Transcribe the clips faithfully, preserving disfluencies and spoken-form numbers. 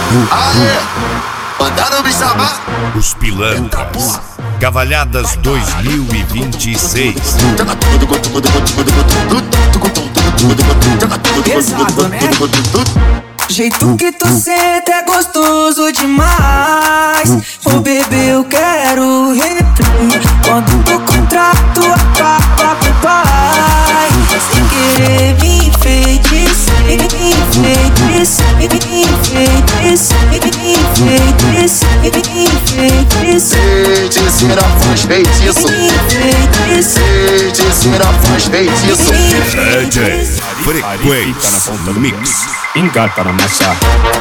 Aê, mandaram me chamar. Os Pilantras, Cavalhadas dois mil e vinte e seis. Pesado, né? Jeito que tu senta é gostoso demais. Ô bebê, eu quero replay. Quando o contrato acaba pro pai, sem querer me enfeitiçar, me enfeitiçar, me enfeitiçar, me enfeitiçar, me enfeitiçar. Feiticeira faz feitiço. Feiticeira faz feitiço. D J Frequência Mix. Engata na massa.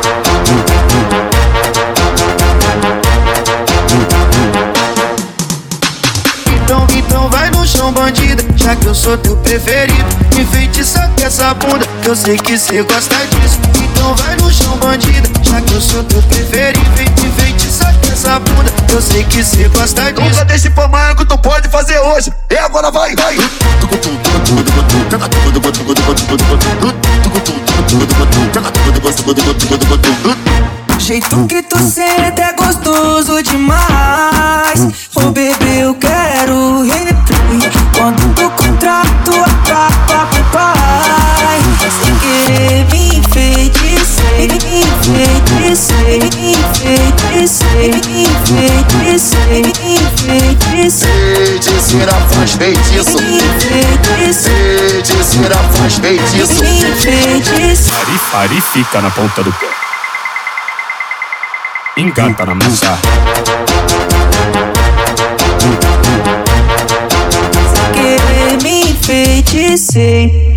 Então, então vai no chão, bandida, já que eu sou teu preferido. Me enfeitiça com essa bunda, que eu sei que cê gosta disso. Então vai no chão, bandida, já que eu sou teu preferido. Me enfeitiça com essa bunda, que eu sei que cê gosta disso. Nunca deixe pra amanhã que tu pode fazer hoje. E agora vai, vai. Jeito que tu senta é gostoso demais. Ô bebê, eu quero replay. Quando o contrato acaba pro pai, sem querer me enfeitiçar, me enfeitiçar, me enfeitiçar, me enfeitiçar, me enfeitiçar. Feiticeira faz feitiço. Feiticeira faz feitiço. Fari, fari, fica na ponta do pé. Engata na massa. Sem querer me enfeitiçar.